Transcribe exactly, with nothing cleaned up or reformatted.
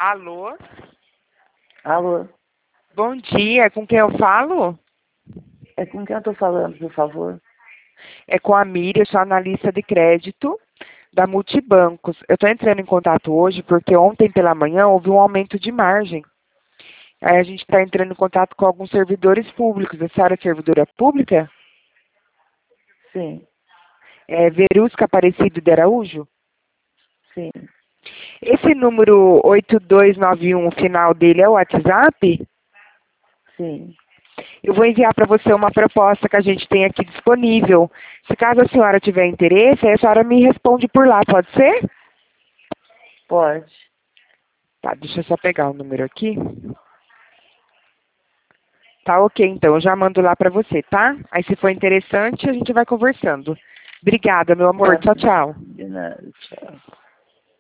Alô? Alô? Bom dia, com quem eu falo? É com quem eu tô falando, por favor? É com a Miriam, eu sou analista de crédito da Multibancos. Eu estou entrando em contato hoje porque ontem pela manhã houve um aumento de margem. Aí a gente está entrando em contato com alguns servidores públicos. A senhora é servidora pública? Sim, É Verusca Aparecido de Araújo? sim, Esse número oito dois nove um, o final dele é o WhatsApp? sim. Eu vou enviar para você uma proposta que a gente tem aqui disponível. Se caso a senhora tiver interesse, aí a senhora me responde por lá, pode ser? Pode. Tá, deixa eu só pegar o número aqui. Tá ok, então, eu já mando lá para você, tá? Aí se for interessante, a gente vai conversando. Obrigada, meu amor. Tá Tchau, bem. tchau. De nada, tchau.